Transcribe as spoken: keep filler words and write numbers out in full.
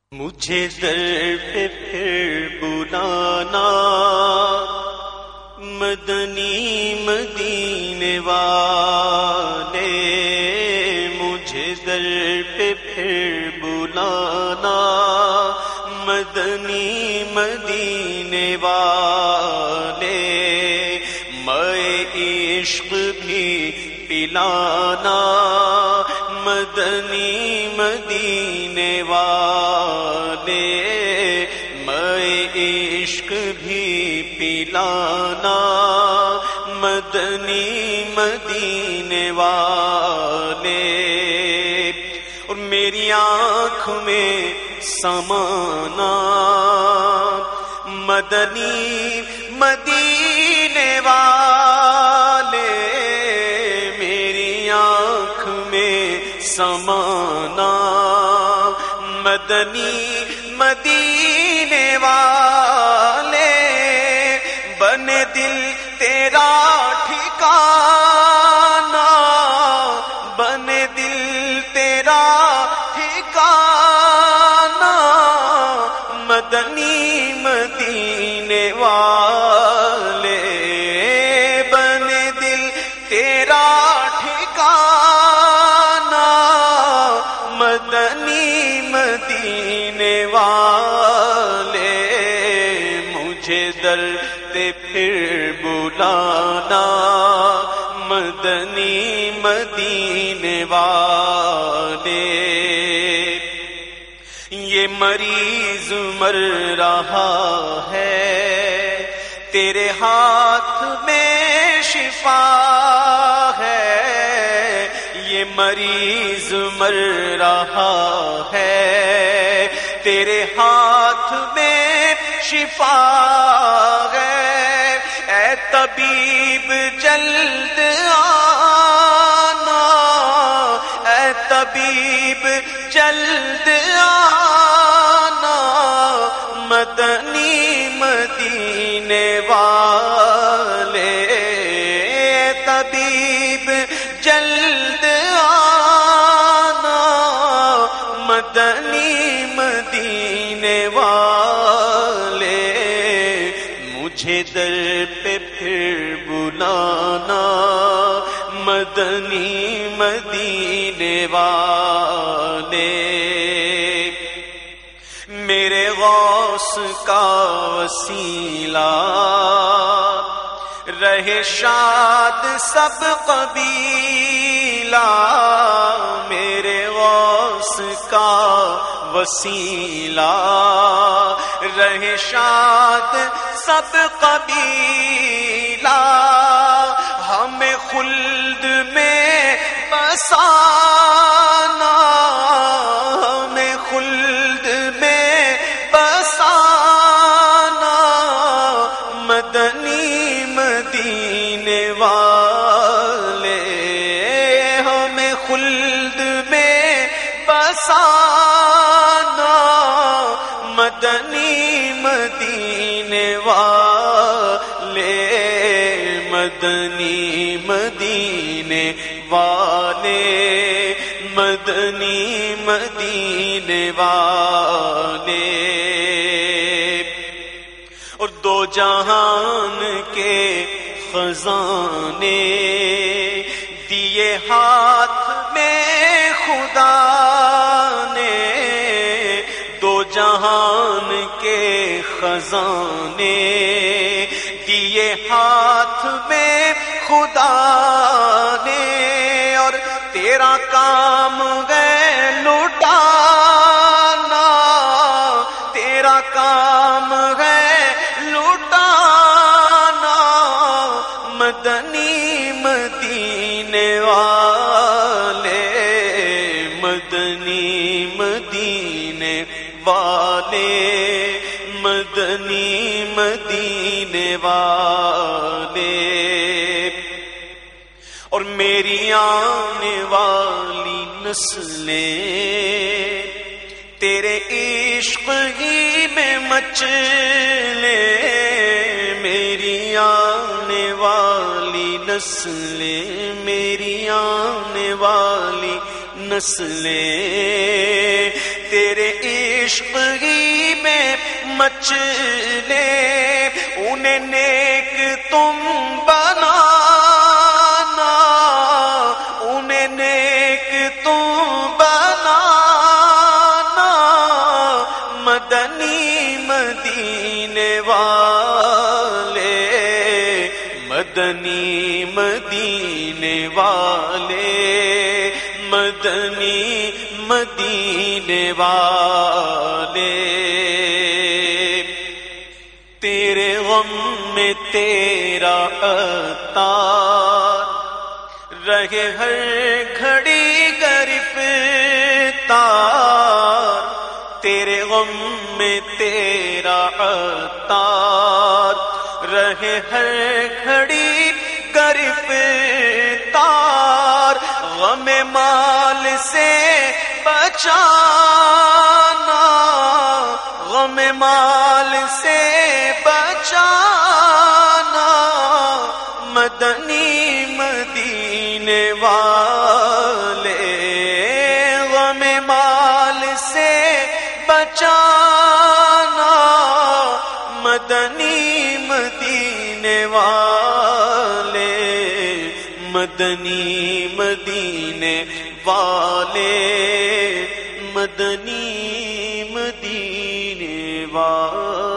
مجھے در پہ پھر بلانا مدنی مدینے والے، مجھے در پہ پھر بلانا مدنی مدینے والے، میں عشق بھی پلانا مدنی مدینے والے، میں عشق بھی پلانا مدنی مدینے والے، اور میری آنکھ میں سمانا مدنی مدینے والے، میری آنکھ میں سمانا مدنی مدینے والے، بنے دل تیرا ٹھکانا، بنے دل تیرا ٹھکانا مدنی مدینے والے، بنے دل تیرا ٹھکانا مدنی مدینے والے، مجھے در پہ پھر بلانا مدنی مدینے والے، یہ مریض مر رہا ہے تیرے ہاتھ میں شفا ہے، یہ مریض مر رہا ہے تیرے ہاتھ میں شفا ہے، اے طبیب جلد آنا، اے طبیب جلد آنا مدنی مدینے والے، اے طبیب جلد آنا مدنی مدینے والے، مجھے در پہ پھر بلانا مدنی مدینے والے، میرے غوث کا وسیلہ رہے شاد سب قبیلہ، میرے غوث کا وسیلہ رہے شاد سب قبیلہ، ہمیں خلد میں بسانا، ہمیں خلد میں بسانا مدنی مدینے والے، ہمیں خلد میں بسانا مدنی مدینے والے، مدنی مدینے والے، مدنی مدینے والے، اور دو جہان کے خزانے دیے ہاتھ میں خدا نے، دو جہان کے خزانے دیے ہاتھ میں خدا نے، اور تیرا کام ہے لٹانا، تیرا کام ہے لٹانا مدنی مدینے والے، مدنی مدینے والے، مدنی مدینے والے، اور میری آنے والی نسلیں تیرے عشق ہی میں مچلے، میری آنے والی نسلیں، میری آنے والی نسلیں تیرے عشق ہی میں مچلے انہیں نیک تم بنانا انہیں نیک تم بنانا مدنی مدینے والے مدنی مدینے والے مدنی مدینے والے تیرے غم میں تیرا عطار رہے ہر گھڑی گرفتار تیرے غم میں تیرا عطار رہے ہر گھڑی گرفتار غم مال سے بچانا غم مال سے بچانا مدنی مدینے والے غم مال سے بچانا مدنی مدینے والے مدنی مدینے والے مدنی مدینے والے